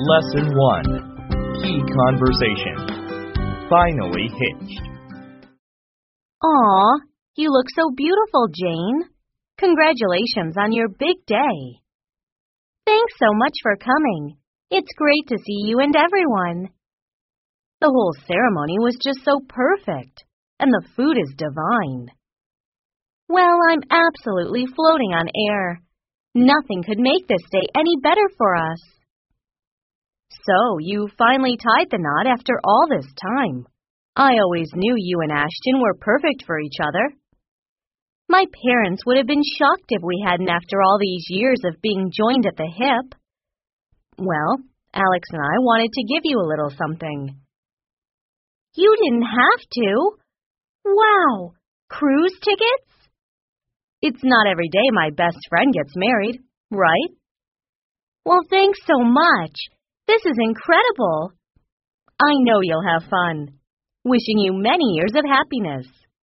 Lesson 1. Key Conversation. Finally hitched. Aw, you look so beautiful, Jane. Congratulations on your big day. Thanks so much for coming. It's great to see you and everyone. The whole ceremony was just so perfect, and the food is divine. Well, I'm absolutely floating on air. Nothing could make this day any better for us. So, you finally tied the knot after all this time. I always knew you and Ashton were perfect for each other. My parents would have been shocked if we hadn't after all these years of being joined at the hip. Well, Alex and I wanted to give you a little something. You didn't have to. Wow, cruise tickets? It's not every day my best friend gets married, right? Well, thanks so much. This is incredible. I know you'll have fun. Wishing you many years of happiness.